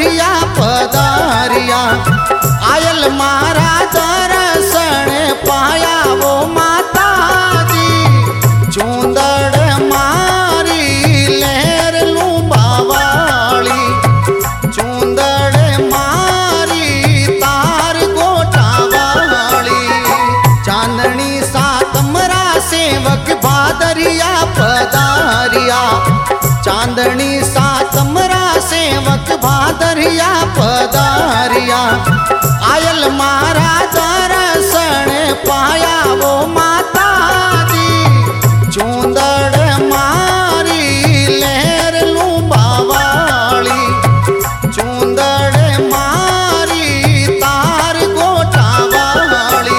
Bhadariya पधारिया oil मारा दर्शन पाया वो माता जी चूंदड़ मारी लहर लू बावाली चूंदड़ मारी तार गोटा वाली चांदनी सातमरा सेवक भादरिया पधारिया चांदनी सातमरा सेवक भादरिया पधारिया आयल मारा दर्शन पाया वो माता जी चूंदड़ मारी लहर लू बावाली चूंदड़ मारी तार गोटा वाली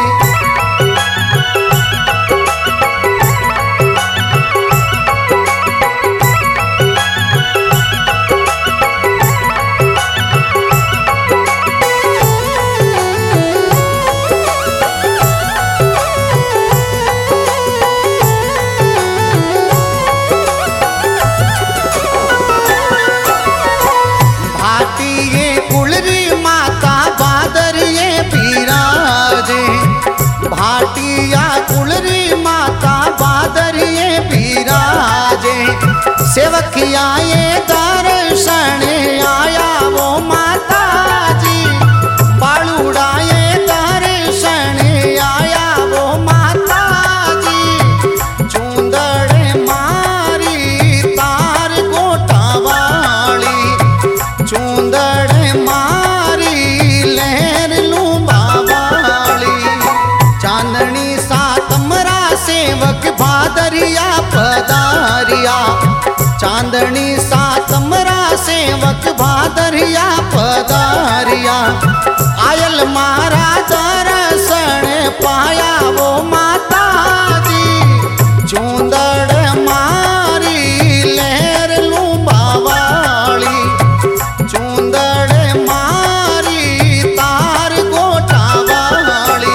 भाटिया कुलरी माता बादरिये बिराजे सेवकिया ये दर्शन आया वो माता जी बालूड़ा ये दर्शन आया वो माता जी चूंदड़ मारी तार गोटा वाली चूंदड़ मारी लहर लू बावाली चांदनी सातमरा सेवक भादरिया पधारिया चांदनी सातमरा सेवक भादरिया पधारिया आयल मारा दर्शन पाया वो माता जी चूंदड़ मारी लहर लू बावाली चूंदड़ मारी तार गोटा वाली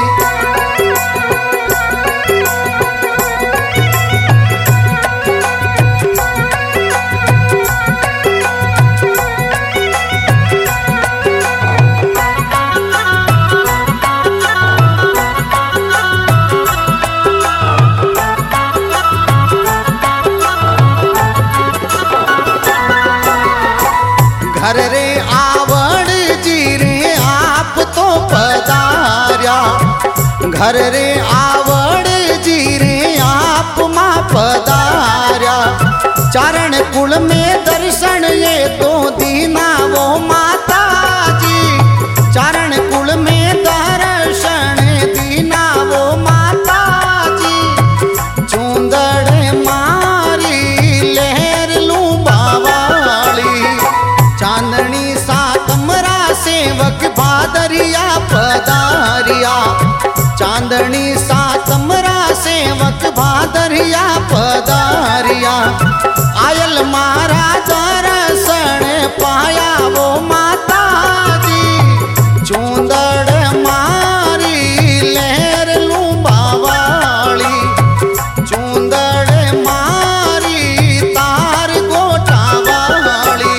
घर रे आवड़ जी रे आप तो पधार्या घर रे आवड़ जी रे आप माँ पधार्या चरण कुल में दर्शन ये तो दीना वो माता जी चरण कुल में दर्शन दीना वो माता जी चूंदड़ मारी लहर लू बावाली चांदनी सातमरा सेवक भादरिया पधारिया चांदनी सातमरा सेवक भादरिया पधारिया आयल मारा दर्शन पाया वो माता जी चूंदड़ मारी लहर लू बावाली चूंदड़ मारी तार गोटा वाली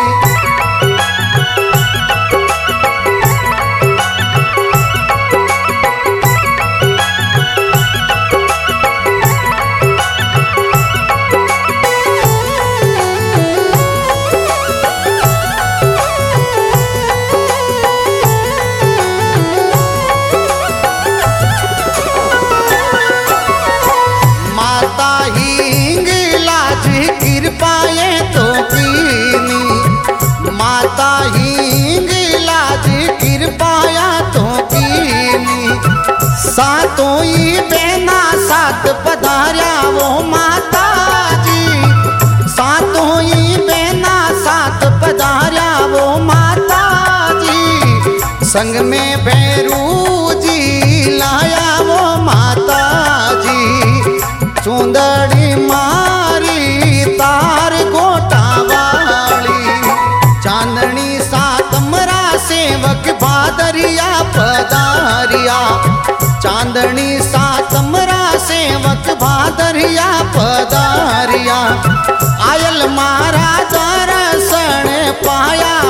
कृपाए तो कीनी माता हिंगलाज कृपाया तो कीनी सातों ही बहना सात पधार्या वो माता जी सातों ही बहना सात पधार्या वो माता जी संग में भैरू जी लाया वो माता जी चूंदड़ी मारी तार गोटा वाली चांदनी सातमरा सेवक भादरिया पधारिया चांदनी सातमरा सेवक भादरिया पधारिया आयल मारा दर्शन पाया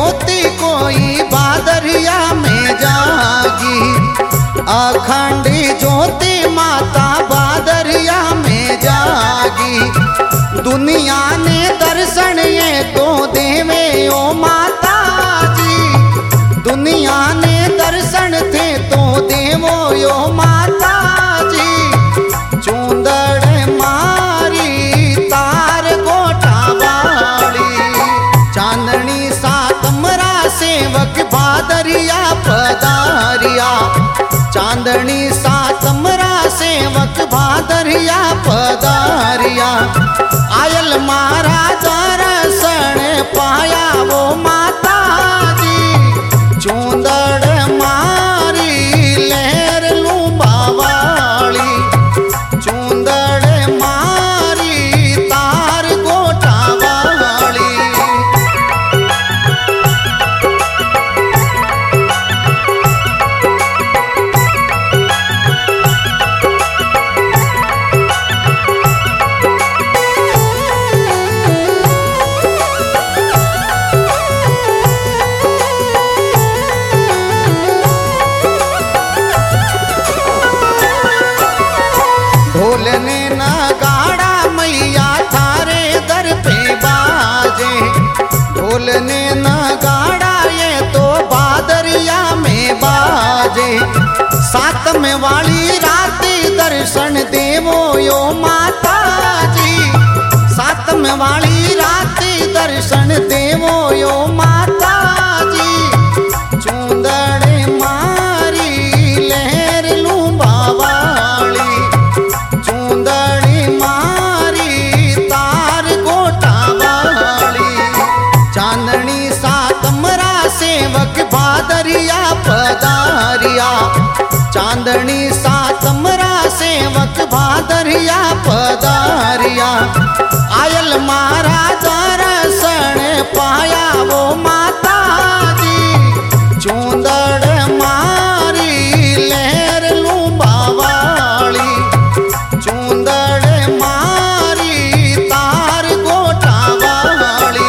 ज्योति कोई बादरिया में जागी, अखंड ज्योति माता बादरिया में जागी। दुनिया ने दर्शन ये तो देवे ओ माता जी, दुनिया ने दर्शन थे तो देवो यो माता जी। चूंदड़ मारी तार गोटा वाली, चांदनी सातमरा सेवक बादरिया पधारिया, चांदनी सातमरा सेवक बादरिया पधारिया। आयल मारा दर्शन पाया वो माता जी, चूंदड़ मारी लहर लूंबा वाली, चूंदड़ मारी तार गोटा वाली। ढोलने नगाड़ा मैया थारे दर पे बाजे, ढोलने नगाड़ा ये तो बादरिया में बाजे। सातवें वाली राती दर्शन देवो यो माता जी, सातवें वाली राती दर्शन देवो यो माता जी। चूंदड़ मारी लहर लूंबा वाली, चूंदड़ी मारी तार गोटा वाली। चांदनी सातमरा सेवक बादरिया पधारिया, चांदनी सातमरा सेवक बादरिया पधारिया। आयल मारा दर्शन पाया वो माता जी, चूंदड़ मारी लहर लूंबा वाली, चूंदड़ मारी तार गोटा वाली।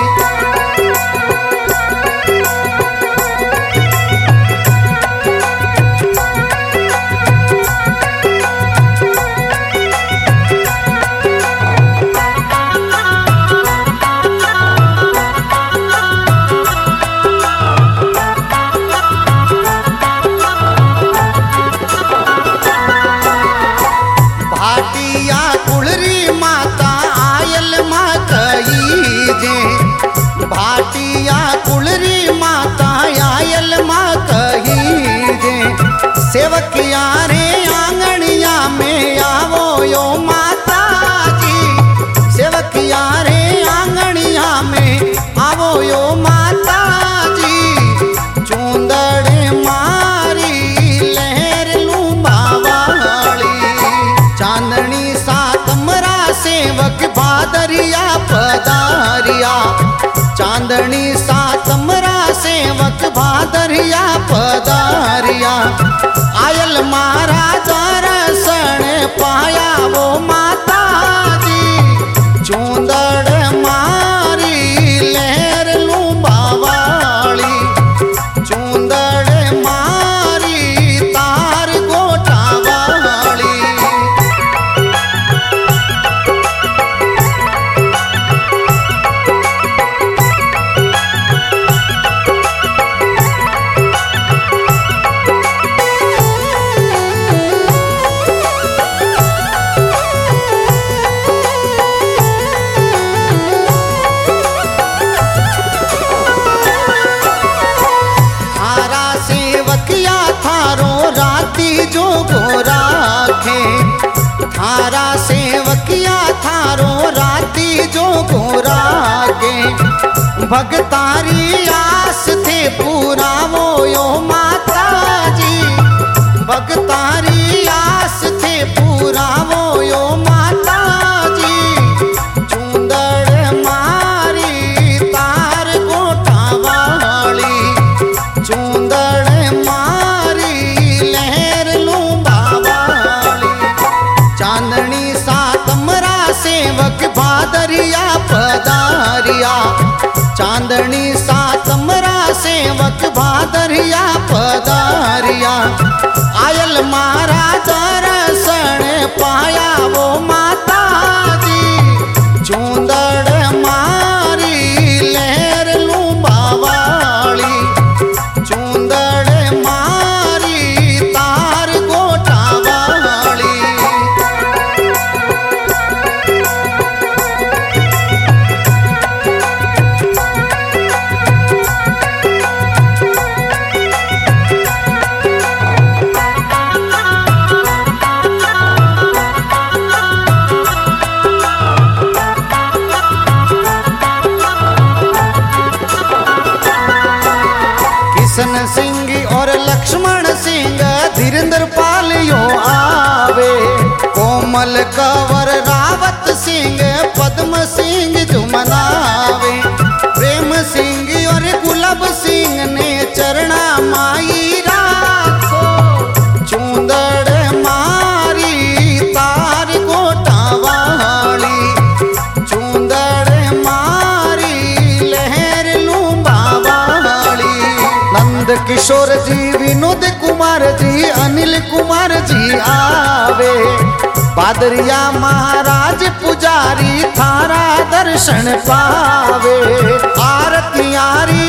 भाटिया कुलरी माता आयल माँ कही जे, भाटिया कुलरी माता आयल माँ कही जे। सेवकिया रे आंगनिया में आवो यो माता जी, सेवकिया रे आंगनिया में आवो यो माता जी। चूंदड़ मारी लहर लूंबा वाली, चांदनी सातमरा सेवक बादरिया पधारिया, चांदनी सातमरा सेवक बादरिया पधारिया। आयल मारा दर्शन पाया वो माता जी, चूंदड़ मारी लहर लूंबा वाली, चूंदड़ मारी तार गोटा वाली। जो गो राखे, थारा सेवकिया थारो राती जो गो राखे। भगतारी आस थे पूरा वो यो माता जी, भगतारी आस थे पूरा वो यो माता जी। चूंदड़ मारी तार गोटा वाली, चूंदड़ मारी लहर लूंबा वाली। चांदनी सातमरा सेवक बादरिया पधारिया, चांदनी सातम पधारिया पधारिया आयल मारा दर्शन पाया वो माता जी चूंदड़ मारी लहर लू बावाली चूंदड़ मारी तार गोटा वाली किशन सिंह और लक्ष्मण सिंह धीरेन्द्र पाल यो आवे कोमल कंवर रावत सिंह पद्म सिंह जो मनावे प्रेम सिंह और गुलाब सिंह ने चरणा माई राखो चूंदड़ मारी तार गोटा वाली चूंदड़ मारी लहर लू बावाली नंद किशोर जी विनोद कुमार जी अनिल कुमार जी आवे पादरिया महाराज पुजारी थारा दर्शन पावे आरती यारी